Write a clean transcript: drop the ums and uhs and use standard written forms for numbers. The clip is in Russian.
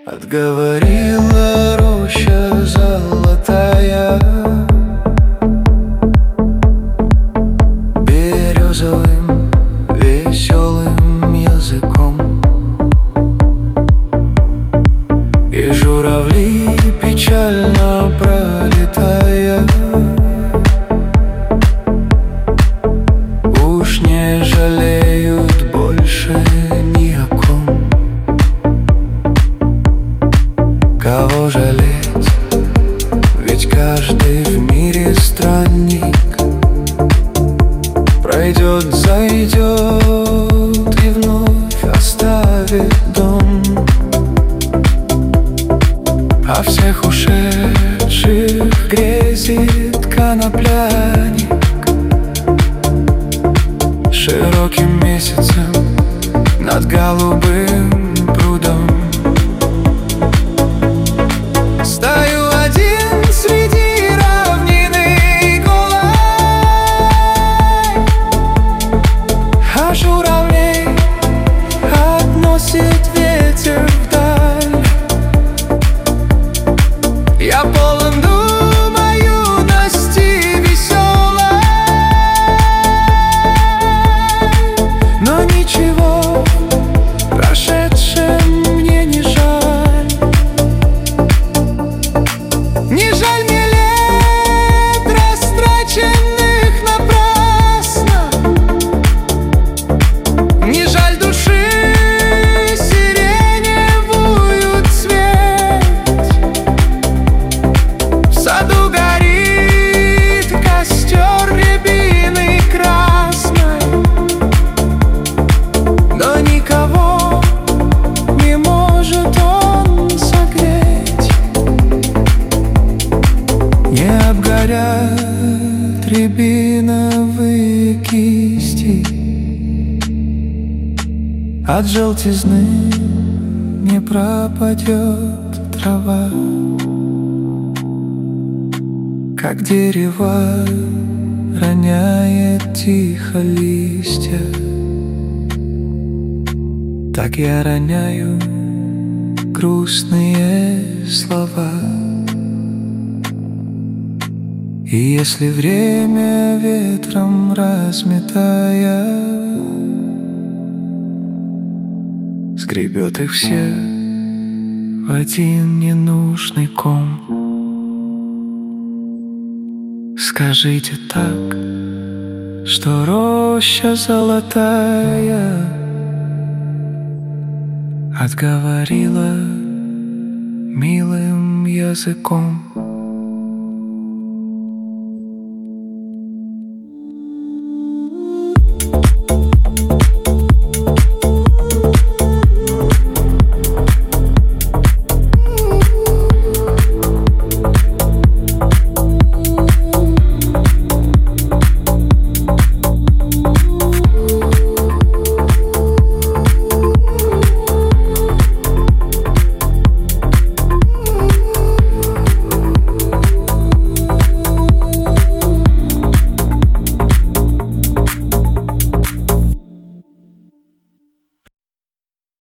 Отговорила роща золотая березовым веселым языком, и журавли, печально пролетая, уж не жалеют больше ни о ком. Кого жалеть? Ведь каждый в мире странник пройдет, зайдет и вновь оставит дом. А всех ушедших грезит конопляник широким месяцем над голубым прудом. Стою один среди равнины голой, а журавлей относит ветер вдаль. Я полон дума юности веселой, но ничего прошедшем мне не жаль. Не жаль мне лет, растраченных напрасно, не жаль души сиреневую цвет. В саду горит костер рябины красной, но никого не может он согреть. Не обгорят рябиновые кисти, от желтизны не пропадет трава. Как дерево роняет тихо листья, так я роняю грустные слова. И если время ветром разметая сгребет их все в один ненужный ком, скажите так, что роща золотая отговорила милым языком.